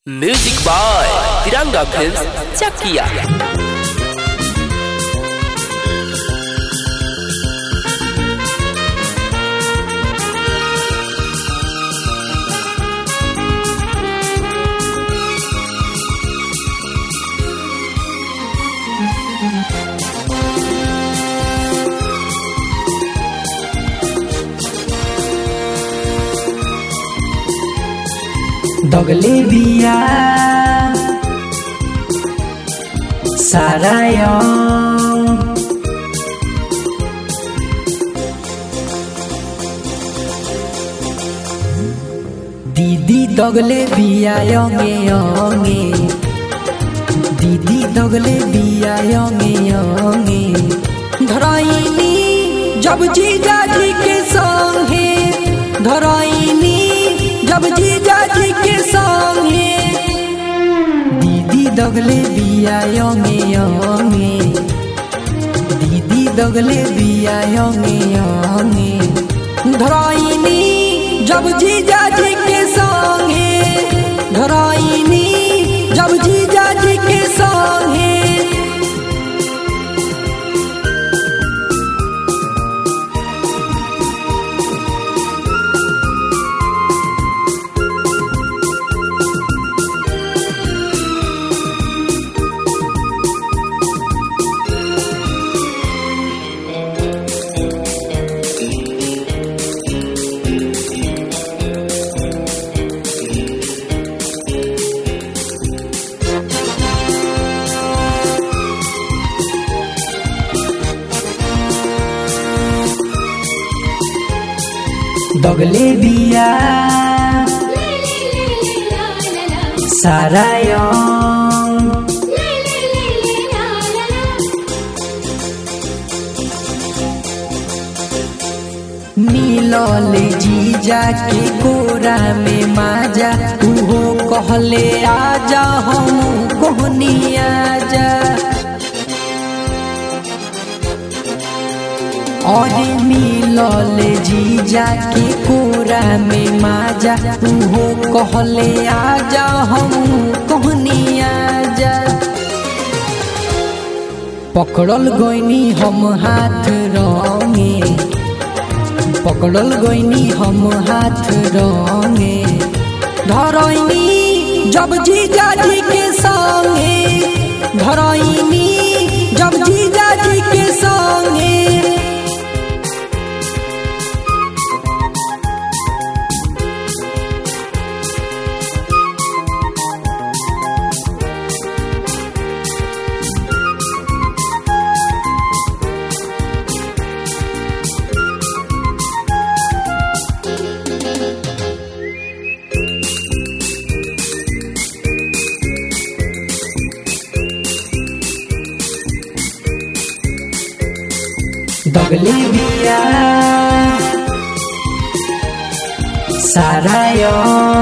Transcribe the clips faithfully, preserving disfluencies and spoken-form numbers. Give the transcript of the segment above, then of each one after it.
Music by Tiranga films Chakia. दगले बिया साराया दीदी दगले बिया यंगे यंगे दीदी दगले बिया यंगे यंगे धराइनी जब जीजा जी के संगे धराइनी जब जीजा जी के संगे दीदी दगले बिया यंगे यंगे दीदी दगले बिया यंगे यंगे धराइनी जब जीजा जी के संगे धराइनी जब जीजा जी के संगे दगले बिया साराया मिलल जीजा के कोरा में माजा उहो कहले आजा हम कोहनी आजा और मिलल जीजा के कोरा में माजा उहो कहले आजा हम कोहनी आजा पकड़ल गईनी हम हाथ रंगे पकड़ल गईनी हम हाथ रंगे धरैनी जब जीजा जी के संगे धरैनी जब जीजा जी के संगे दगले बिया साराया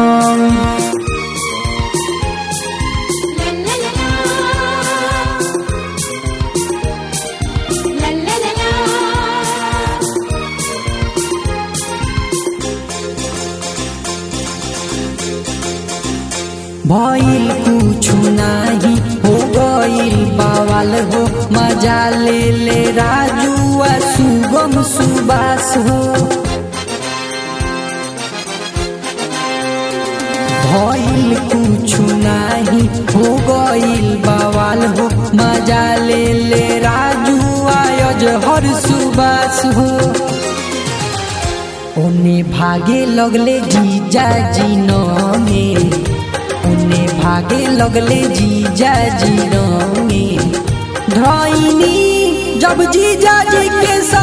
भइल कुछ नाही हो गइल बवाल हो मजा ले ले राजू सुगम सुबास हो भइल कुछ नाही हो गइल बवाल हो मजा ले ले राजू आयज हर सुबास हो ओने भागे लगले जीजा जी नंगे ओने भागे लगले जीजा जी नंगे धरैनी जब जीजा जी के